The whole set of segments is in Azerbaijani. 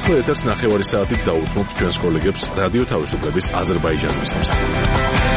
ახლა ეთერს 9 საათით დაუთმობთ ჩვენს კოლეგებს რადიო თავისუფლების აზერბაიჯანის სამსახურში.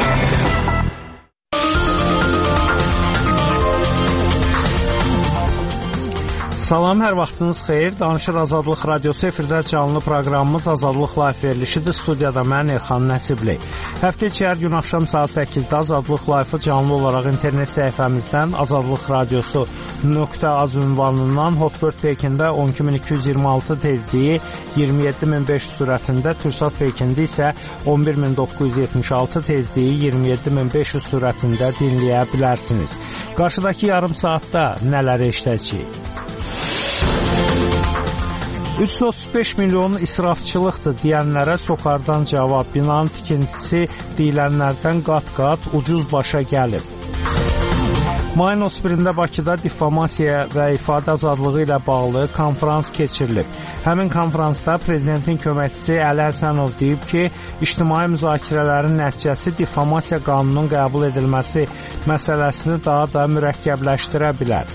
Salam, hər vaxtınız xeyir. Danışır Azadlıq Radiosu efirdə canlı proqramımız Azadlıq Live verilişidir. Studiyada mən Elxan Nəsibli. Həftə içi hər gün axşam saat 8-də Azadlıq Live-ı canlı olaraq internet səhifəmizdən azadlıqradiosu.az ünvanından Hotbird Pekində 12226 tezliyi 27500 sürətində, Türksat Pekində isə 11976 tezliyi 27500 sürətində dinləyə bilərsiniz. Qarşıdakı yarım saatda nələr eşidəcəyik? 335 milyon israfçılıqdır deyənlərə SOCAR-dan cavab. Binanın tikintisi deyilənlərdən qat-qat ucuz başa gəlib. Mayın 31-də Bakıda difamasiya və ifadə azadlığı ilə bağlı konferans keçirilib. Həmin konferansda prezidentin köməkçisi Əli Həsənov deyib ki, ictimai müzakirələrin nəticəsi difamasiya qanununun qəbul edilməsi məsələsini daha da mürəkkəbləşdirə bilər.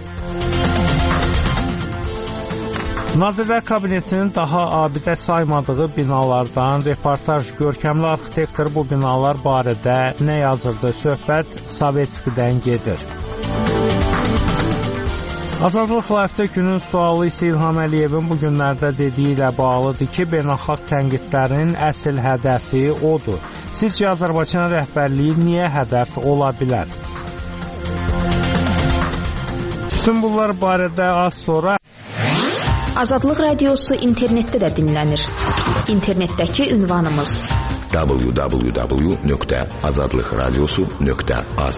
Nazirlər Kabinetinin daha abidə saymadığı binalardan reportaj. Görkəmli arxitektor bu binalar barədə nə yazırdı? Söhbət Sovetskidən gedir. Azadlıq Live-də günün sualı isə İlham Əliyevin bu günlərdə dediyi ilə bağlıdır ki, beynəlxalq tənqidlərin əsl hədəfi odur. Sizcə Azərbaycan rəhbərliyi niyə hədəf ola bilər? Bütün bunlar barədə az sonra Azadlıq Radiosu internetdə də dinlənir. İnternetdəki ünvanımız www.azadlıqradiosu.az.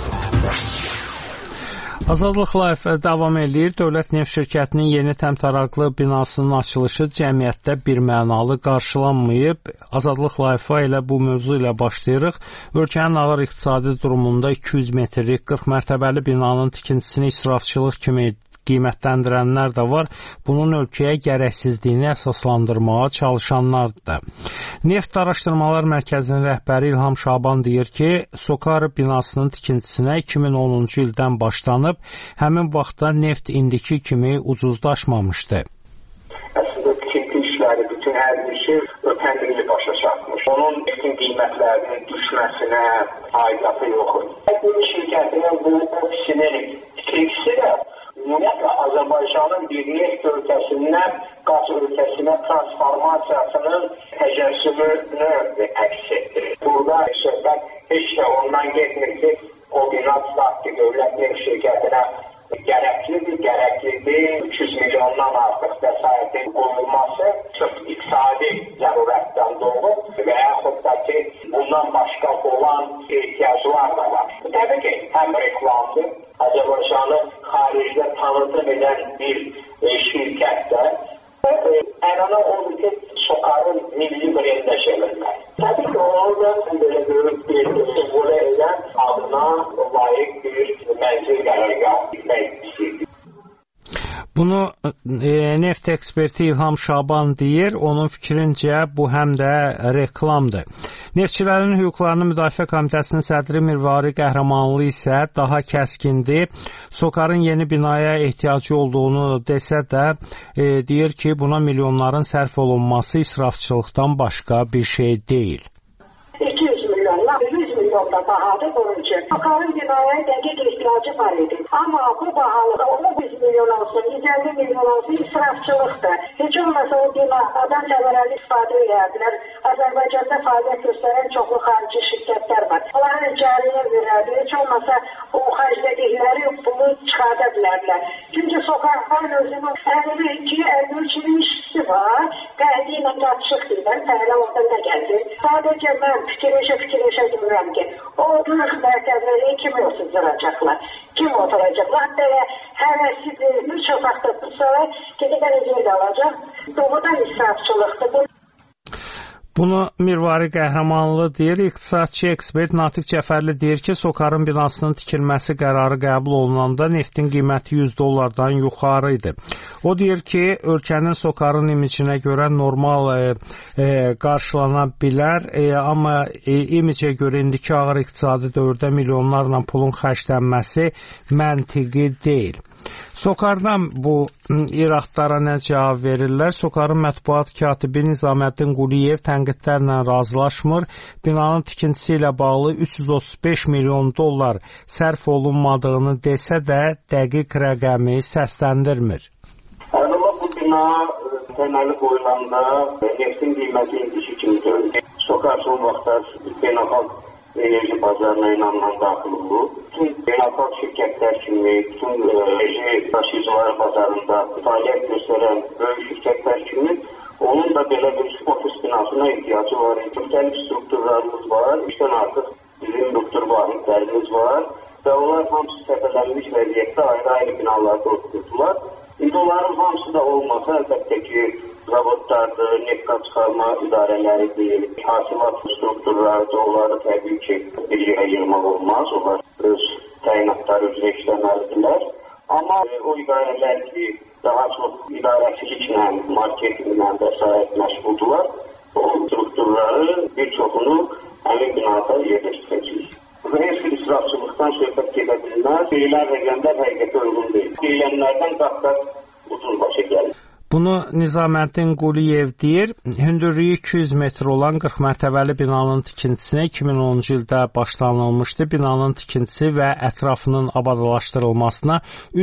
Azadlıq Live davam edir. Dövlət Neft Şirkətinin yeni təmtəraqlı binasının açılışı cəmiyyətdə birmənalı qarşılanmayıb. Azadlıq Live-a elə bu mövzu ilə başlayırıq. Ölkənin ağır iqtisadi durumunda 200 metrlik 40 mərtəbəli binanın tikintisini israfçılıq kimi qiymətləndirənlər də var. Bunun ölkəyə gərəksizliyini əsaslandırmağa çalışanlardır da. Neft Araşdırmalar Mərkəzinin rəhbəri İlham Şaban deyir ki, SOCAR binasının tikintisinə 2010-cu ildən başlanıb, həmin vaxtda neft indiki kimi ucuzlaşmamışdı. Əslində tikinti işləri, bütün hər bir şey ötən ili başa çatmış. Onun bütün qiymətlərinin düşməsinə aidiyyatı yoxdur. Bu şirkətinin bu ofisinin tikintisi də ümumiyyətlə Azərbaycanın bir neft ölkəsindən qaz ölkəsinə transformasiyasının təcəssümünü əks etdirir. Burada söhbət heç də ondan getmir ki, o bina ki, dövlət neft şirkətinə gərəklidir, 300 milyondan artıq vəsaitin qoyulması sırf iqtisadi zərurətdən doğur və yaxud da ki, bundan başqa olan ehtiyaclar da var. Təbii ki, həm reklamdır, Azərbaycanı xaricdə tanıtım edən bir şirkətdə ənənə odur ki, SOCAR-ın milli brendə çevirmək. Təbii ki, onu da belə böyük bir simvolə edən adına layiq bir mənzil qərargah etmək istəyir. Bunu neft eksperti İlham Şaban deyir. Onun fikrincə bu həm də reklamdır. Neftçilərin hüquqlarını müdafiə komitəsinin sədri Mirvari Qəhrəmanlı isə daha kəskindir. SOCAR-ın yeni binaya ehtiyacı olduğunu desə də deyir ki, buna milyonların sərf olunması israfçılıqdan başqa bir şey deyil. 200 milyondan 100 milyonda bahadır bunun üçün. SOCAR-ın binaya dəqiq ehtiyacı var idi. Amma bu bahalıqda 100 milyon olsun, 150 milyon olsun israfçılıqdır. Heç olmasa o binadan səmərəli istifadə edərdilər. Azərbaycanda fəaliyyət göstərən çoxlu xarici şirkətlər var. Onların icariyə verərdi. Heç olmasa o xərclədikləri bunu çıxarda bilərlər. Çünki SOCAR-ın özünün 52-53 il işçisi var. Qəydi ilə qatışıq deyilən, fəhlə oradan da gəldi. Sadəcə mən fikirləşə görürəm ki, o 40 mərtəbələri kimi oturacaqlar. Kim oturacaqlar? Hatta həvəssiz bir otaqda tutsalar, gedədən yer alacaq. Doğrudan israfçılıqdır. Bunu Mirvari Qəhrəmanlı deyir. İqtisadçı ekspert Natiq Cəfərli deyir ki, SOCAR-ın binasının tikilməsi qərarı qəbul olunanda neftin qiyməti $100-dan yuxarı idi. O deyir ki, ölkənin SOCAR-ın imicinə görə normal qarşılana bilər, amma imicə görə indiki ağır iqtisadi dövrdə milyonlarla pulun xərclənməsi məntiqi deyil. SOCAR-dan bu iraqlara nə cavab verirlər? SOCAR-ın mətbuat katibi Nizaməddin Quliyev tənqidlərlə razılaşmır. Binanın tikintisi ilə bağlı 335 milyon dollar sərf olunmadığını desə də dəqiq rəqəmi səsləndirmir. Əvvəla bu bina təməli qoyulanda neftin qiyməti indiki kimi görünür. SOCAR son vaxtlar beynəlxalq enerji bazarına inanılan daxil olub. Bütün beynəlxalq şirkətlər kimi, bütün enerji daşıyıcılar bazarında fəaliyyət göstərən böyük şirkətlər kimi onun da belə bir ofis binasına ehtiyacı var. Müxtəlif strukturlarımız var, 3-dən artıq bizim struktur vahidlərimiz var və onlar hamısı səfələnmiş vəziyyətdə ayrı-ayrı binalarda oturdular. İndi onların hamısı da olmasa, əlbəttə ki, zavodlardır, nefqa çıxarma idarələridir, hasilat strukturlardır, onları təbii ki, bir yerə yığmaq olmaz, onlar öz təyinatları üzrə işləməlidirlər. Amma o idarələr ki, daha çox idarəçiliklə, marketinglə və s. məşğuldurlar, o strukturları bir çoxunu həmin binada yerləşdirəcəyik. Heç bir israfçılıqdan söhbət gedə bilməz, deyilən rəqəmlər həqiqətə uyğun deyil. Deyilənlərdən qat-qat uzun başa gəlir. Bunu Nizaməddin Quliyev deyir. Hündürlüyü 200 metr olan 40 mərtəbəli binanın tikintisinə 2010-cu ildə başlanılmışdı. Binanın tikintisi və ətrafının abadlaşdırılmasına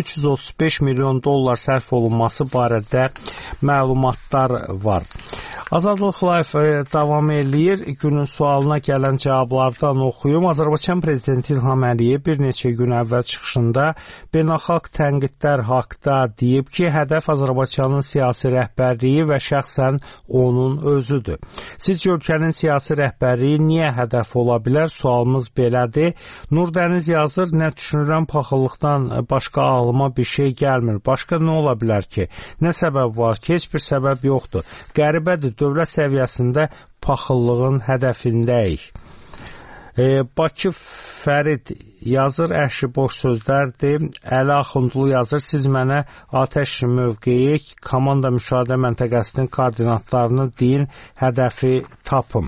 335 milyon dollar sərf olunması barədə məlumatlar var. Azadlıq Live davam eləyir. Günün sualına gələn cavablardan oxuyum. Azərbaycan Prezidenti İlham Əliyev bir neçə gün əvvəl çıxışında beynəlxalq tənqidlər haqda deyib ki, hədəf Azərbaycanın siyasi rəhbərliyi və şəxsən onun özüdür. Sizcə ölkənin siyasi rəhbərliyi niyə hədəf ola bilər? Sualımız belədir. Nurdəniz yazır, nə düşünürəm, paxıllıqdan başqa ağlıma bir şey gəlmir. Başqa nə ola bilər ki? Nə səbəb var ki? Heç bir səbəb yoxdur. Qəribədir, dövlət səviyyəsində paxıllığın hədəfindəyik. Bakı Fərid yazır, əhşi boş sözlərdir. Əli Axundlu yazır, siz mənə atəş mövqeyi, komanda müşahidə məntəqəsinin koordinatlarını deyin, hədəfi tapım.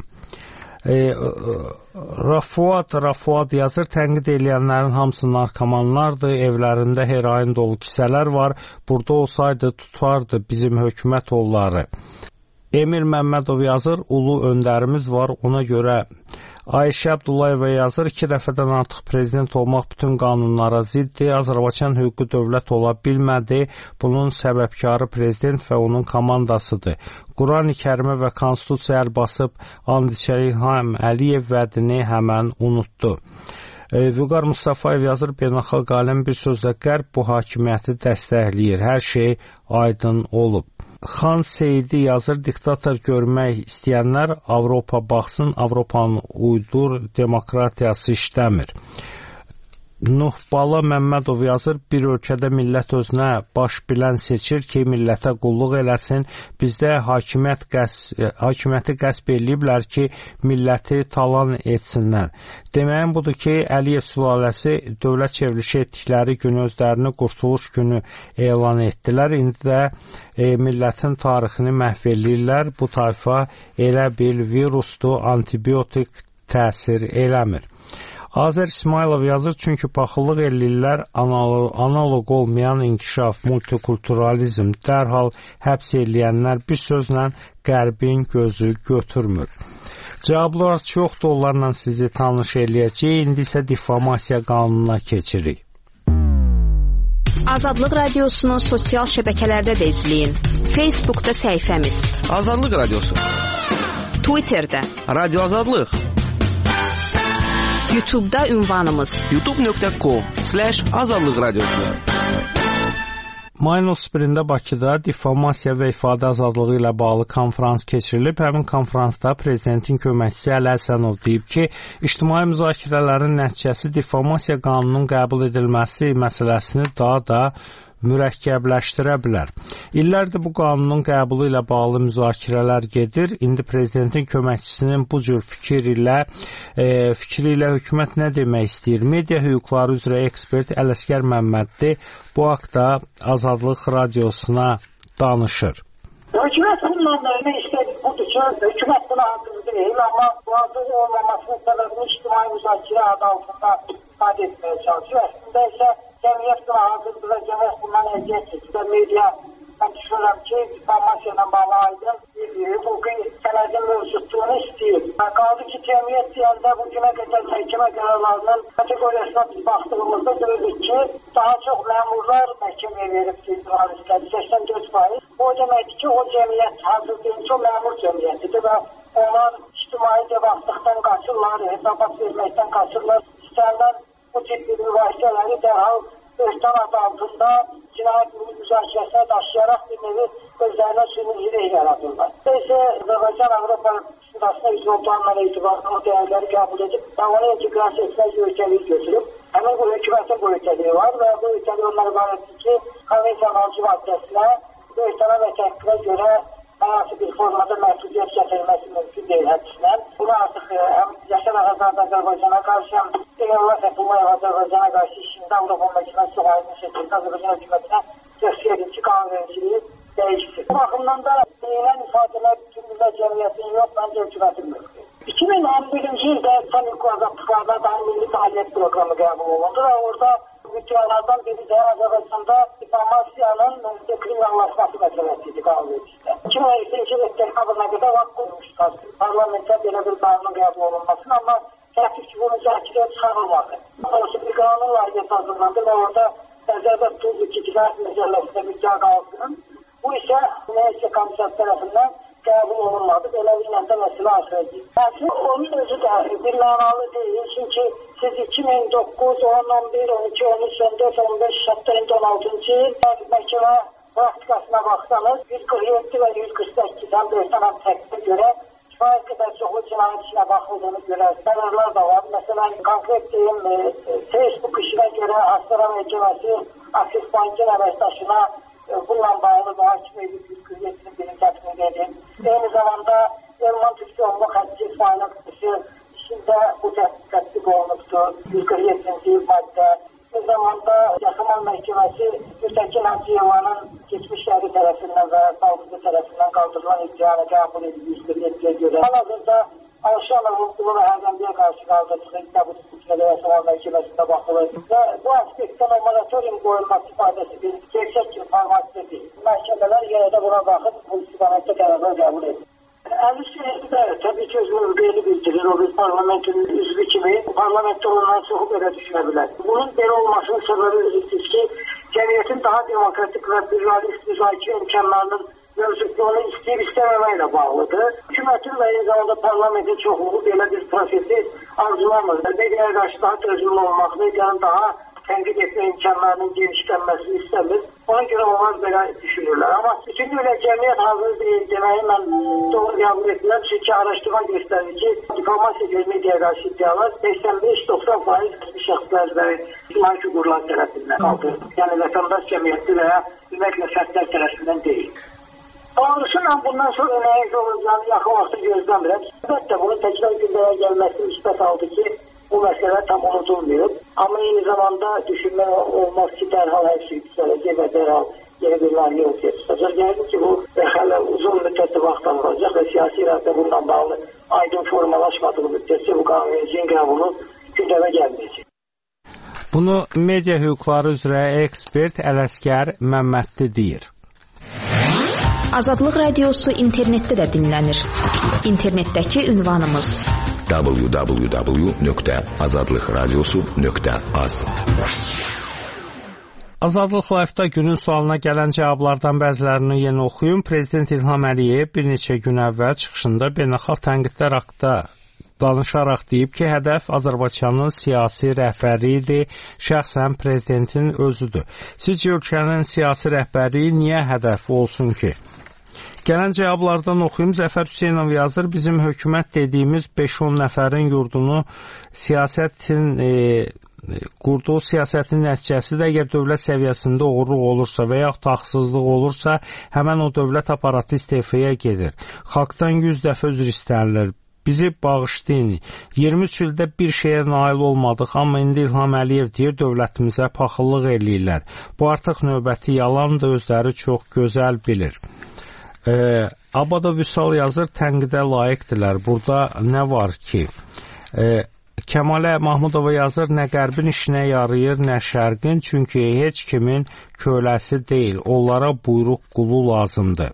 Rafuad yazır, tənqid eləyənlərin hamısı narkomanlardır, evlərində heroin dolu kisələr var, burada olsaydı tutardı bizim hökumət onları. Emir Məmmədov yazır, ulu öndərimiz var, ona görə. Ayşə Abdullayeva yazır, 2 dəfədən artıq prezident olmaq bütün qanunlara ziddir. Azərbaycan hüquqi dövlət ola bilmədi. Bunun səbəbkarı prezident və onun komandasıdır. Quran-ı Kərimə və Konstitusiyaya əl basıb and içən İlham Əliyev vədini həmən unutdu. Vüqar Mustafayev yazır, beynəlxalq aləm bir sözlə qərb bu hakimiyyəti dəstəkləyir. Hər şey aydın olub. Xan Seyidi yazır, diktator görmək istəyənlər Avropa baxsın, Avropanın uydur demokratiyası işləmir. Nuhbala Məmmədov yazır, bir ölkədə millət özünə baş bilən seçir ki, millətə qulluq eləsin. Bizdə hakimiyyəti qəsb eləyiblər ki, milləti talan etsinlər. Deməyim budur ki, Əliyev sülaləsi dövlət çevrilişi etdikləri gün özlərini qurtuluş günü elan etdilər. İndi də millətin tarixini məhv eləyirlər. Bu tayfa elə bil virusdur, antibiotik təsir eləmir. Azər İsmailov yazır, çünki paxıllıq eləyirlər, analog olmayan inkişaf, multikulturalizm, dərhal həbs eləyənlər bir sözlə qərbin gözü götürmür. Cavablar çoxdur, onlarla sizi tanış eləyəcək, indi isə difamasiya qanununa keçirik. Azadlıq Radiosunu sosial şəbəkələrdə də izləyin. Facebookda səhifəmiz Azadlıq Radiosu, Twitterdə Radio Azadlıq, YouTube'da ünvanımız youtube.com/azadlıq radiosu. Mayın 31-də Bakıda difamasiya və ifadə azadlığı ilə bağlı konfrans keçirilib. Həmin konfransda prezidentin köməkçisi Əli Həsənov deyib ki, ictimai müzakirələrin nəticəsi difamasiya qanununun qəbul edilməsi məsələsini daha da mürəkkəbləşdirə bilər. İllərdir bu qanunun qəbulu ilə bağlı müzakirələr gedir. İndi prezidentin köməkçisinin bu cür fikri ilə hökumət nə demək istəyir? Media hüquqları üzrə ekspert Ələsgər Məmmədli bu haqda Azadlıq Radiosuna danışır. Hökumət bundan vermək istədik budur ki, hökumət buna hazır deyil, amma bu hazır olmamasının səbəbini ictimai müzakirə adı altında istifadə etməyə çalışır. Əslində isə cəmiyyət buna hazırdır və cəmiyyət bundan əziyyət çəkir və media, mən düşünürəm ki, difamasiya ilə bağlı aydın bir huquqi sənədin mövcudluğunu istəyir. Qaldı ki, cəmiyyət deyəndə bu günə qədər məhkəmə qərarlarının kateqoriyasına biz baxdığımızda görürük ki, daha çox məmurlar məhkəməyə verib jurnalistləri 84%. O deməkdir ki, o cəmiyyət hazır deyil, çox məmur cəmiyyətidir və onlar ictimai cavablıqdan qaçırlar, hesabat verməkdən qaçırlar. İstənilən bu ciddi mübahisələri dərhal öhdən adı altında cinayət müzakirəsinə daşıyaraq bir nevi özlərinə sürücülük yaradırlar. İşte Azərbaycan Avropa Şurasına üzv olduğundan etibarən o dəyərləri qəbul edib və onu inteqrasiya etmək öhdəliyi götürüb. Həmin bu hökumətin bu öhdəliyi var və bu öhdəliyi onlar ibarətdir ki, konvensiyanın 6 maddəsinə bu öhdələ və təhqiqə görə hər bir formada məhdudiyyət gətirilməsi mümkün deyil həbslə. Bunu artıq həm Yaşar Ağazad Azərbaycana qarşı, həm Eynullah Fəthullayev Azərbaycana qarşı işində Avropa Məcliməsi çox aydın şəkildə Azərbaycan hökumətinə tövsiyə edir ki, qanunvericiliyi dəyişsin. Bu baxımdan da deyilən ifadələr bütün millət cəmiyyətinin yox, məncə hökumətin mümkün. 2011-ci ildə Saniko azadlıqlarına dair milli fəaliyyət proqramı qəbul olundu və orada mütəvilərdən biri də Azərbaycanda difamasiyanın kriminallaşması məsələsidir qanunvericiliyə. 2012-ci il dekabrına qədər vaxt qoymuşlar parlamentə belə bir qanun qəbul olunmasını, amma təklif ki, bu müzakirəyə çıxarılmadı. Doğrusu bir qanun layihəsi hazırlandı və orada nəzərdə tutuldu ki, cinayət məcəlləsində müddəa qalsın. Bu isə Mühafizə Komissiyası tərəfindən qəbul olunmadı. Beləliklə də məsələ axırdı. Aslında onun özü də bir mənalı deyil. Çünki siz 2009, 10, 11, 12, 13, 14, 15, hətta 16-cı il məhkəmə praktikasına baxsanız 147 və 148-dən bölsənən təqdidə görə kifayət qədər çoxlu cinayət işinə baxıldığını görər. Qərarlar da var. Məsələn, konkret deyim, Facebook işinə görə Astara məhkəməsi Aksis Bankın əməkdaşına bununla bağlı mühakimə edib 147-nin birini tətbiq edib. Eyni zamanda Erman Türkiyoğlu xəttçi faylaqlısı işində bu tətbiq olunubdur. 147-ci maddə. Eyni zamanda Yaxamal məhkəməsi Müstəkin Hacıyevanın geçmişləri tərəfindən və savcı tərəfindən qaldırılan iddianı qəbul edib 147-yə görə. Hal-hazırda Alşanov hüquqlu və Hərdəmliyə qarşı qaldırdığı İqtabı Türkiye'də Yaşamal məhkəməsində baxılır. Və bu aspektdən o moratorium qoyulması ifadəsi bir gerçək informasiya deyil. Məhkəmələr yenə də buna baxıb bu istiqamətdə qərarlar qəbul edir. Əli Seyidi də təbii ki, öz mövqeyini bildirir. O bir parlamentin üzvü kimi parlamentdə ondan çoxu belə düşünə bilər. Bunun belə olmasının səbəbi özüdür ki, cəmiyyətin daha demokratik və pluralist müzakirə imkanlarının mövcudluğunu istəyir-istəməməklə bağlıdır. Hökumətin və eyni zamanda parlamentin çoxluğu belə bir prosesi arzulamır. Mediaya qarşı daha dözümlü olmaq, medianın daha tənqid etmə imkanlarının genişlənməsini istəmir. Ona görə onlar belə düşünürlər. Amma bütünlüklə cəmiyyət hazır deyil deməyi mən doğru qəbul etmirəm. Çünki araşdırma göstərir ki, difamasiya mediaya qarşı iddialar 85-90% şəxslər və ictimai figurlar tərəfindən qaldırılır. Yəni vətəndaş cəmiyyəti və ya ümumiyyətlə fərdlər tərəfindən deyil. Doğrusu mən bundan sonra nəyiz olacağını yaxın vaxtı gözləmirəm. Əlbəttə bunun təkrar gündəyə gəlməsi müsbət aldı ki, bu məsələ tam unudulmuyor. Amma eyni zamanda düşünmək olmaz ki, dərhal hər şey düzələcək və dərhal yeni bir layihə ortaya çıxacaq. Yəni ki, bu hələ uzun müddətli vaxt alınacaq və siyasi iradə bununla bağlı aydın formalaşmadığı müddətcə bu qanunvericiliyin qəbulu gündəmə gəlməyəcək. Bunu media hüquqları üzrə ekspert Ələsgər Məmmədli deyir. Azadlıq Radiosu internetdə də dinlənir. İnternetdəki ünvanımız www.azadlıqradiosu.az. Azadlıq Live-da günün sualına gələn cavablardan bəzilərini yenə oxuyum. Prezident İlham Əliyev bir neçə gün əvvəl çıxışında beynəlxalq tənqidlər haqqında danışaraq deyib ki, hədəf Azərbaycanın siyasi rəhbəri idi, şəxsən prezidentin özüdür. Sizcə ölkənin siyasi rəhbəri niyə hədəf olsun ki? Gələn cavablardan oxuyum. Zəfər Hüseynov yazır, bizim hökumət dediyimiz 5-10 nəfərin yurdunu qurduğu siyasətin nəticəsidir. Əgər dövlət səviyyəsində oğurluq olursa və yaxud haqsızlıq olursa, həmən o dövlət aparatı istefaya gedir. Xalqdan 100 dəfə üzr istənilir. Bizi bağışlayın. 23 ildə bir şeyə nail olmadıq, amma indi İlham Əliyev deyir, dövlətimizə paxıllıq eləyirlər. Bu artıq növbəti yalandır, özləri çox gözəl bilir. Abada Vüsal yazır, tənqidə layiqdirlər. Burada nə var ki? Kəmalə Mahmudova yazır, nə qərbin işinə yarayır, nə şərqin, çünki heç kimin köləsi deyil, onlara buyruq qulu lazımdır.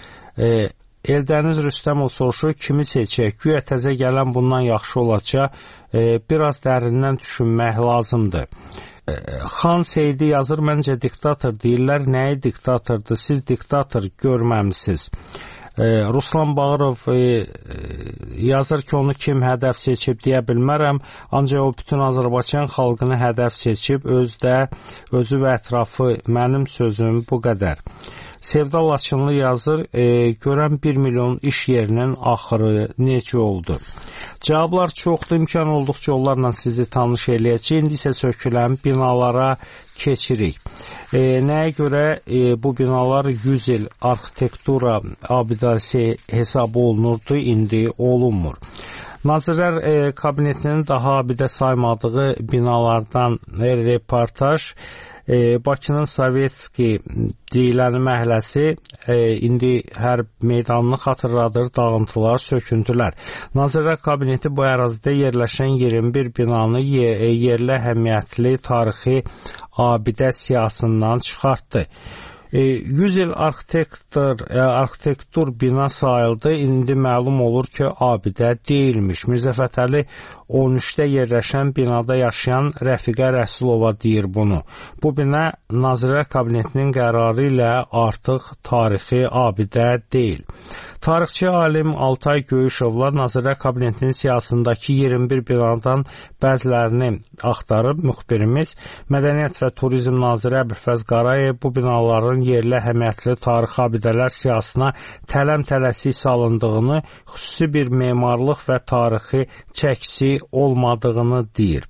Eldəniz Rüstəmov soruşur, kimi seçək, güya təzə gələn bundan yaxşı olacaq, biraz dərindən düşünmək lazımdır. Xan Seyidi yazır, məncə diktator deyirlər, nəyi diktatordur, siz diktator görməmisiniz. Ruslan Bağırov yazır ki, onu kim hədəf seçib deyə bilmərəm, ancaq o bütün Azərbaycan xalqını hədəf seçib, özü və ətrafı, mənim sözüm bu qədər. Sevda Laçınlı yazır, görən 1 milyon iş yerinin axırı necə oldu? Cavablar çoxdur, imkan olduqca onlarla sizi tanış eləyəcək. İndi isə sökülən binalara keçirik. Nəyə görə bu binalar 100 il arxitektura abidəsi hesabı olunurdu, indi olunmur. Nazirlər Kabinetinin daha abidə saymadığı binalardan reportaj. Bakının Sovetski deyilən məhəlləsi indi hər meydanını xatırladır, dağıntılar, söküntülər. Nazirlər Kabineti bu ərazidə yerləşən 21 binanı yerli əhəmiyyətli tarixi abidə siyahısından çıxartdı. 100 il arxitektur bina sayıldı, indi məlum olur ki, abidə deyilmiş. Mirzə Fətəli 13-də yerləşən binada yaşayan Rəfiqə Rəsulova deyir bunu. Bu bina Nazirlər Kabinetinin qərarı ilə artıq tarixi abidə deyil. Tarixçi alim Altay Göyüşovlar Nazirlər Kabinetinin siyasındakı 21 binadan bəzilərini axtarıb. Müxbirimiz Mədəniyyət və Turizm Naziri Əbülfəz Qarayev bu binaların yerli əhəmiyyətli tarixi abidələr siyasına tələm-tələsik salındığını, xüsusi bir memarlıq və tarixi çəkisi olmadığını deyir.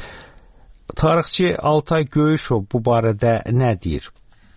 Tarixçi Altay Göyüşov bu barədə nə deyir?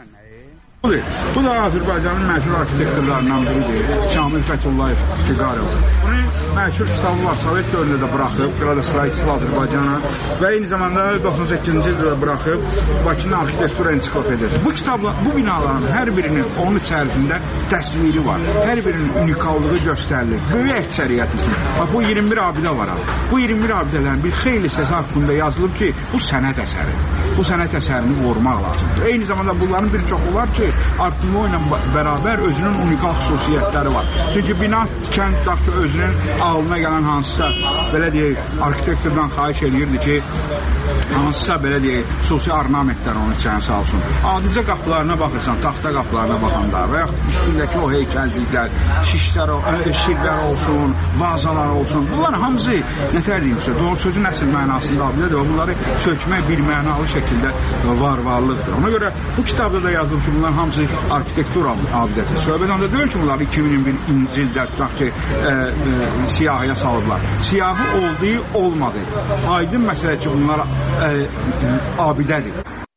Bu da Azərbaycanın məşhur arxitektorlarından biridir, Şamil Fəthullayev Fiqarov. Bunu məşhur kitabı var, Sovet dövründə də buraxıb, Qradostроительство Azərbaycana və eyni zamanda 98-ci ildə də buraxıb Bakının arxitektura ensiklopediyası. Bu kitabla, bu binaların hər birinin onun içərisində təsviri var, hər birinin unikallığı göstərilir. Böyük əksəriyyət üçün. Bu 21 abidə var. Bu 21 abidələrin bir xeyli hissəsi haqqında yazılıb ki, bu sənət əsəri. Bu sənət əsərini qorumaq lazımdır. Eyni zamanda bunların bir çoxu var ki, artımı ilə bərabər özünün unikal xüsusiyyətləri var. Çünki bina tikən tutaq ki, özünün ağlına gələn hansısa, belə deyək, arxitektordan xahiş edirdi ki, hansısa, belə deyək, xüsusi ornamentlər onun içərini salsın. Adicə qapılarına baxırsan, taxta qapılarına baxanda və yaxud üstündəki o heykəlciklər, şirlər olsun, vazalar olsun. Bunlar hamısı, nətər deyim sizə, doğru sözün əsl mənasında abidədir. Bunları sökmək bir mənalı şəkildə varlıqdır. Ona görə bu kitabda da yazılıb ki, bunlar hamısı arxitektura abidəsi. Söhbət onda deyil ki, bunları 2001-ci ildə tutaq ki, siyahıya salıblar. Siyahı oldu, olmadı. Aydın məsələ ki, bunlar abidədir.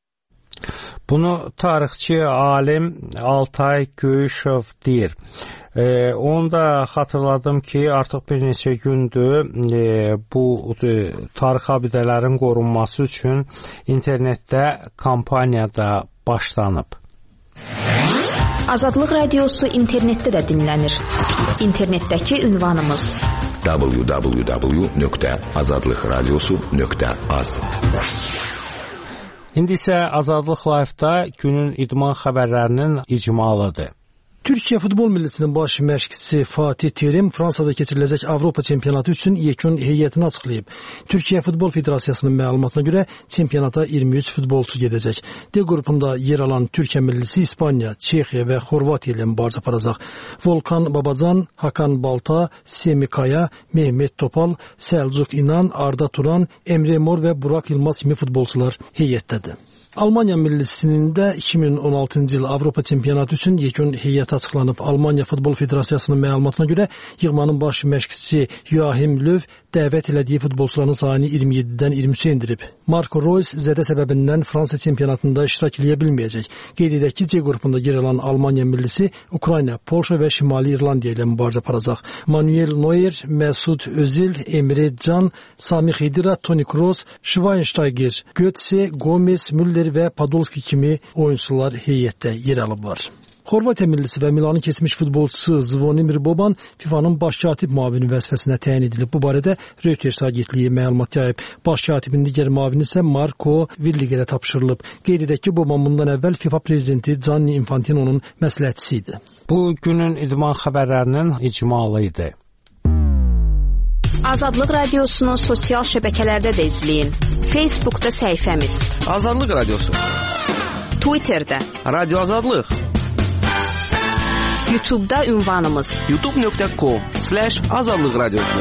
Bunu tarixçi alim Altay Göyüşov deyir. Onu da xatırladım ki, artıq bir neçə gündür bu tarixi abidələrin qorunması üçün internetdə kampaniya da başlanıb. Azadlıq Radiosu internetdə də dinlənir. İnternetdəki ünvanımız www.azadlıqradiosu.az. İndi isə Azadlıq Live-da günün idman xəbərlərinin icmalıdır. Türkiyə futbol millisinin baş məşqçisi Fatih Terim Fransada keçiriləcək Avropa çempionatı üçün yekun heyətini açıqlayıb. Türkiyə Futbol Federasiyasının məlumatına görə çempionata 23 futbolçu gedəcək. D qrupunda yer alan Türkiyə millisi İspaniya, Çexiya və Xorvatiya ilə mübarizə aparacaq. Volkan Babacan, Hakan Balta, Semi Kaya, Mehmet Topal, Səlcuq İnan, Arda Turan, Emre Mor və Burak Yılmaz kimi futbolçular heyətdədir. Almaniya millisinin də 2016-cı il Avropa çempionatı üçün yekun heyət açıqlanıb. Almaniya Futbol Federasiyasının məlumatına görə yığmanın baş məşqçisi Joachim Löw dəvət elədiyi futbolçuların sayını 27-dən 23-ə endirib. Marco Reus zədə səbəbindən Fransa çempionatında iştirak edə bilməyəcək. Qeyd edək ki, C qrupunda yer alan Almaniya millisi Ukrayna, Polşa və Şimali İrlandiya ilə mübarizə aparacaq. Manuel Neuer, Məsud Özil, Emre Can, Sami Khedira, Toni Kroos, Schweinsteiger, Götze, Gomez, Müller və Podolski kimi oyunçular heyətdə yer alıblar. Xorvatiya millisi və Milanın keçmiş futbolçusu Zvonimir Boban FIFA'nın baş katib müavini vəzifəsinə təyin edilib. Bu barədə Reuters agentliyi məlumat yayıb. Baş katibin digər müavini isə Marco Villigerə tapşırılıb. Qeyd edək ki, Boban bundan əvvəl FIFA prezidenti Gianni Infantino'nun məsləhətçisi idi. Bu günün idman xəbərlərinin icmalı idi. Azadlıq Radiosunu sosial şəbəkələrdə də izləyin. Facebookda səhifəmiz Azadlıq Radiosu, Twitterdə Radio Azadlıq, YouTube'da ünvanımız youtube.com/Azadlıq Radiosu.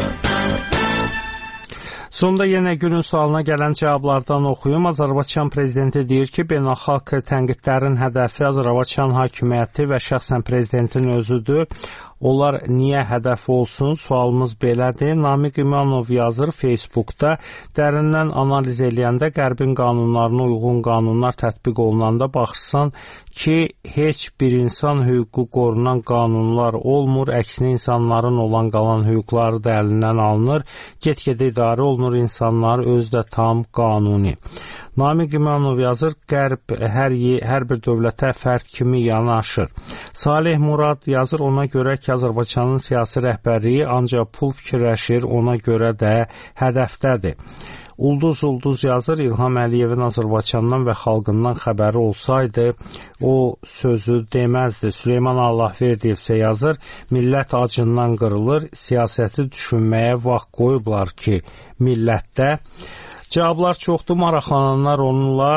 Sonda yenə günün sualına gələn cavablardan oxuyum. Azərbaycan prezidenti deyir ki, beynəlxalq tənqidlərin hədəfi Azərbaycan hakimiyyəti və şəxsən prezidentin özüdür. Onlar niyə hədəf olsun? Sualımız belədir. Namiq İmanov yazır Facebookda. Dərindən analiz eləyəndə Qərbin qanunlarına uyğun qanunlar tətbiq olunanda baxırsan ki, heç bir insan hüququ qorunan qanunlar olmur. Əksinə insanların olan qalan hüquqları da əlindən alınır. Get-gedə idarə olunur, insanlar özü də tam qanuni. Namiq İmanov yazır, Qərb hər bir dövlətə fərd kimi yanaşır. Salih Murad yazır, ona görə ki, Azərbaycanın siyasi rəhbərliyi ancaq pul fikirləşir, ona görə də hədəfdədir. Ulduz yazır, İlham Əliyevin Azərbaycandan və xalqından xəbəri olsaydı, o sözü deməzdi. Süleyman Allahverdiyev isə yazır, millət acından qırılır, siyasəti düşünməyə vaxt qoyublar ki, millətdə. Cavablar çoxdur, maraqlananlar onunla,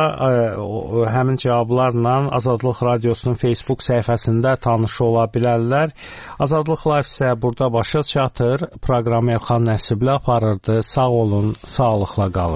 həmin cavablarla Azadlıq Radiosunun Facebook səhifəsində tanış ola bilərlər. Azadlıq Live isə burada başa çatır. Proqramı Elxan Nəsibli aparırdı. Sağ olun, sağlıqla qalın.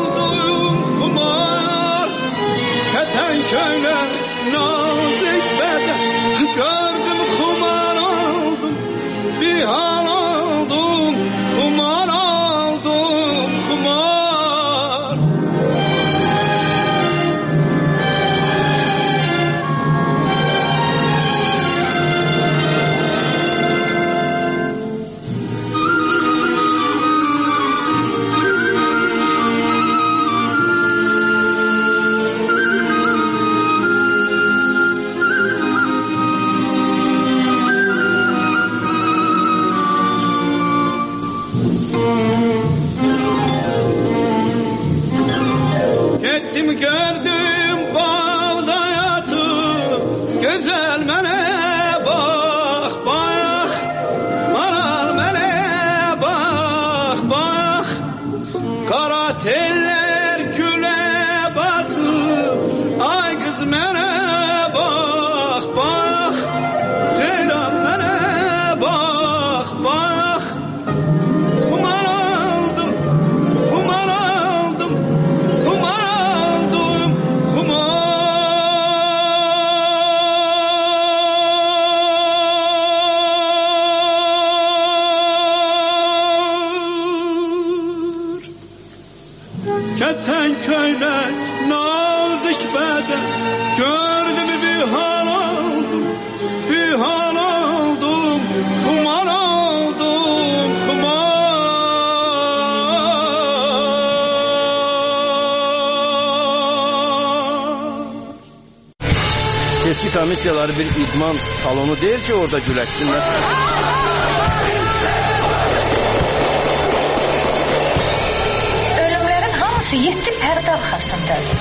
Nazik Yetim gördüm bağda yatıp güzel mene bak bak maral mene bak bak kara teller güle batıp ay kız mene bak bak ceylan mene bak bak kumar aldım kumar aldım kumar aldım kumar. Keten köylek nazik beden gördüm bir hal aldım bir hal aldım kumar aldım kumar. Seçki komissiyaları bir idman salonu değil ki orada güləşsinlər. Ölümlerin hamısı 7 pərdə arxasındadır.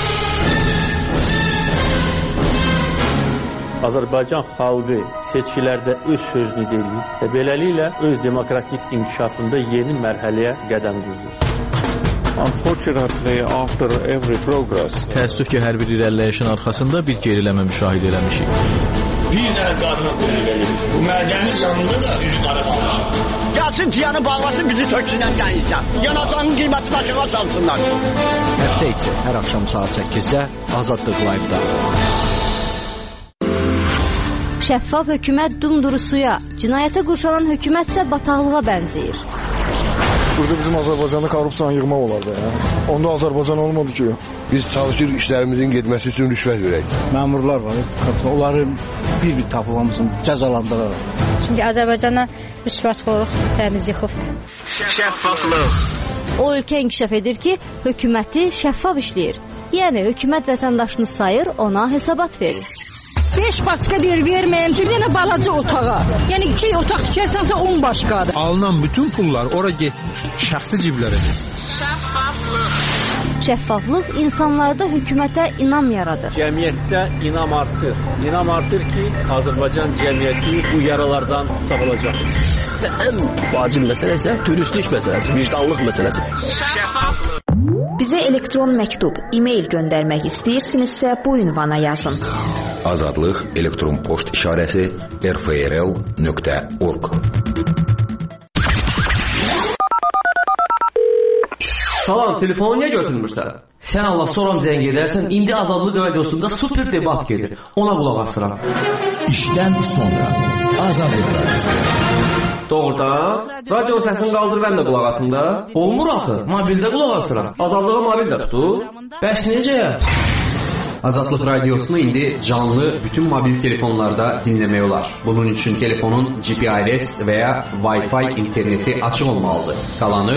Azərbaycan xalqı seçkilərdə öz sözünü deyir və beləliklə öz demokratik inkişafında yeni mərhələyə qədəm qoyur. Unfortunately, after every progress, təəssüf ki, hər bir irəliləyişin arxasında bir geriləmə müşahidə eləmişik. Bir dənə qadına pul verir. Bu mədənin yanında da üzü qara qalmışıq. Gəlsin ciyanı bağlasın, bizi töksünən dənizdən. Yanacağının qiyməti başına salsınlar. Həftə içi hər axşam saat 8-də Azadlıq Live-da. Şəffaf hökumət dumdurusuya, cinayətə qurşanan hökumət isə bataqlığa bənzəyir. Burada bizim Azərbaycanda korrupsiyanı yığmaq olardı. Onda Azərbaycan olmadı ki. Biz çalışırıq işlərimizin getməsi üçün rüşvət verək. Məmurlar var, onları bir-bir tapılmamızın cəzalandıraraq. Çünki Azərbaycana rüşvətxorluq təmiz yıxıbdır. Şəffaflıq. O ölkə inkişaf edir ki, hökuməti şəffaf işləyir. Yəni hökumət vətəndaşını sayır, ona hesabat verir. 5 başqa deyir verməyəm, bir dənə balaca otağa. Yəni 2 otaq tikərsənsə 10 başqadır. Alınan bütün pullar ora getmir, şəxsi ciblərədir. Şəffaflıq insanlarda hökumətə inam yaradır. Cəmiyyətdə inam artır. İnam artır ki, Azərbaycan cəmiyyəti bu yaralardan sağalacaq. Ən vacib məsələ isə dürüstlük məsələsi, vicdanlıq məsələsi. Bizə elektron məktub, e-mail göndərmək istəyirsinizsə bu ünvana yazın. Azadlıq elektron poçt işarəsi rfrl.org. Salam, telefonu niyə götürmürsən? Sən Allah soram zəng edərsən, indi Azadlıq radiosunda super debat gedir. Ona qulaq asıram. İşdən sonra Azadlıq radiosu. Doğrudan, radio səsini qaldır, mən də qulaq asım da. Olmur axı, mobildə qulaq asıram. Azadlığı mobildə tutur. Bəs necə? Azadlıq radiosunu indi canlı bütün mobil telefonlarda dinləmək olar. Bunun üçün telefonun GPRS və ya Wi-Fi interneti açıq olmalıdır. Qalanı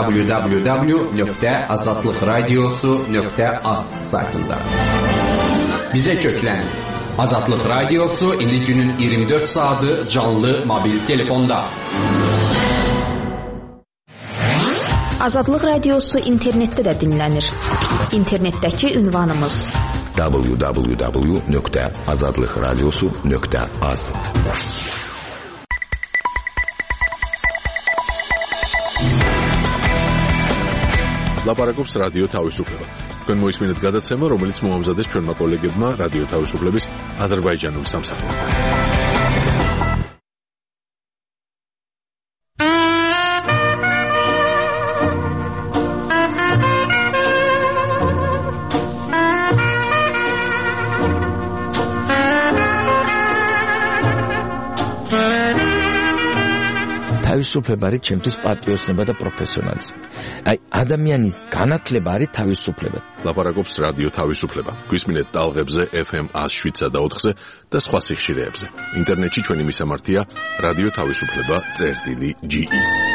www.azadlıqradiosu.az saytında. Bizə köklənin. Azadlıq radiosu indi günün 24 saatı canlı mobil telefonda. Azadlıq radiosu internetdə də dinlənir. İnternetdəki ünvanımız www.azadlıqradiosu.az. ლაპარაკობს რადიო თავისუფლება. თქვენ მოისმინეთ გადაცემა, რომელიც მოამზადეს ჩვენმა კოლეგებმა რადიო თავისუფლების აზერბაიჯანულ სამსახურთან. თავისუფლება არის ჩემთვის პატრიოტიზმი და პროფესიონალიზმი. აი ადამიანის განათლება არის თავისუფლება. ლაპარაკობს რადიო თავისუფლება. გვისმინეთ ტალღებზე FM 107-სა და 4-ზე და სხვა სიხშირეებზე. ინტერნეტში ჩვენი მისამართია radio tavisupleba.ge